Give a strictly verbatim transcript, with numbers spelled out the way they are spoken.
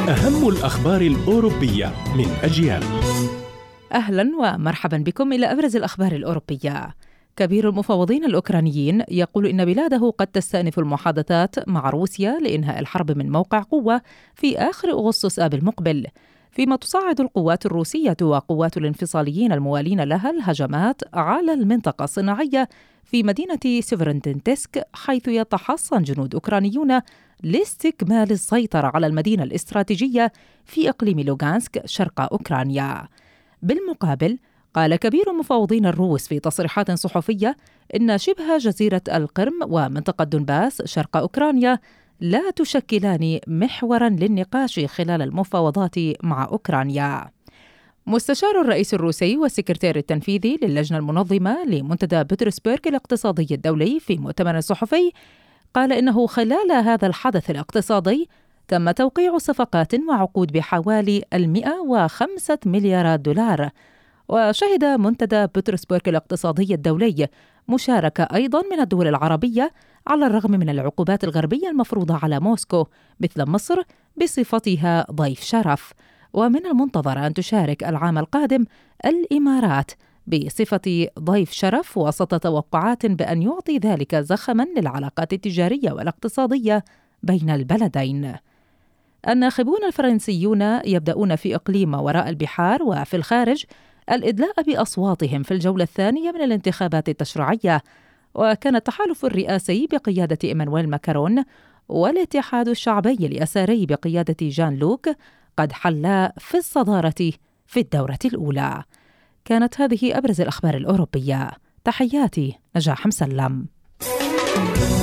أهم الأخبار الأوروبية من أجيال. أهلا ومرحبا بكم إلى أبرز الأخبار الأوروبية. كبير المفوضين الأوكرانيين يقول إن بلاده قد تستأنف المحادثات مع روسيا لإنهاء الحرب من موقع قوة في آخر أغسطس آب المقبل، فيما تصعد القوات الروسية وقوات الانفصاليين الموالين لها الهجمات على المنطقة الصناعية في مدينة سيفرودونتسك، حيث يتحصن جنود أوكرانيون لاستكمال السيطرة على المدينة الاستراتيجية في إقليم لوغانسك شرق أوكرانيا. بالمقابل، قال كبير مفوضين الروس في تصريحات صحفية إن شبه جزيرة القرم ومنطقة دونباس شرق أوكرانيا لا تشكلان محوراً للنقاش خلال المفاوضات مع أوكرانيا. مستشار الرئيس الروسي والسكرتير التنفيذي للجنة المنظمة لمنتدى بطرسبرغ الاقتصادي الدولي في مؤتمر صحفي قال إنه خلال هذا الحدث الاقتصادي تم توقيع صفقات وعقود بحوالي المئة وخمسة مليارات دولار. وشهد منتدى بطرسبرغ الاقتصادي الدولي مشاركة أيضاً من الدول العربية على الرغم من العقوبات الغربية المفروضة على موسكو مثل مصر بصفتها ضيف شرف. ومن المنتظر أن تشارك العام القادم الإمارات بصفة ضيف شرف وسط توقعات بأن يعطي ذلك زخماً للعلاقات التجارية والاقتصادية بين البلدين. الناخبون الفرنسيون يبدأون في إقليم وراء البحار وفي الخارج الإدلاء بأصواتهم في الجولة الثانية من الانتخابات التشريعية، وكان التحالف الرئاسي بقيادة إيمانويل ماكرون والاتحاد الشعبي اليساري بقيادة جان لوك قد حلا في الصدارة في الدورة الأولى. كانت هذه أبرز الأخبار الأوروبية. تحياتي نجاح مسلم.